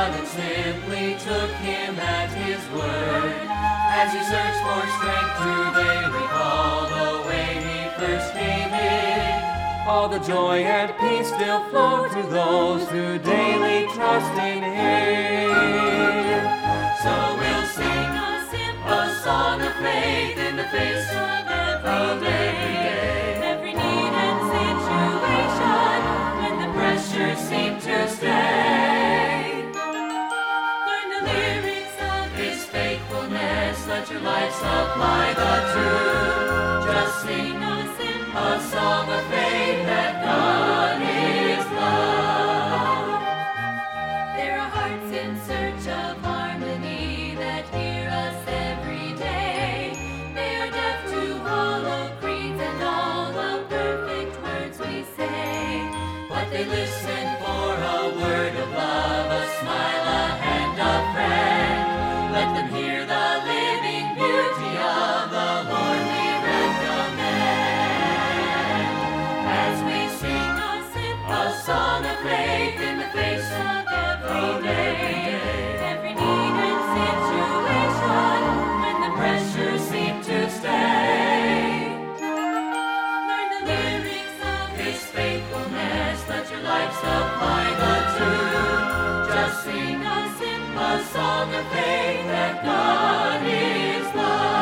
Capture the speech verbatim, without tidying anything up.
God and simply took him at his word. As you search for strength today, recall the way he first came in. All the joy and peace still flow to those who daily trust in him. So we'll sing a song of faith in the face of every day. Every need and situation, when the pressure seemed to stay. Learn the lyrics of His faithfulness, let your life supply the truth. Just sing a simple a song of faith that God is love. There are hearts in search of harmony that hear us every day. They are deaf to hollow creeds and all the perfect words we say. But they listen for a word of love, a smile, a hand, a friend. Let them hear the living beauty of the Lord we recommend. As we sing A simple a song of faith in the face of every of day. every day. Every need and situation, when the pressure seemed to stay. Learn the lyrics of His faithfulness, let your life supply the truth. Just sing a simple a song of faith that God is love.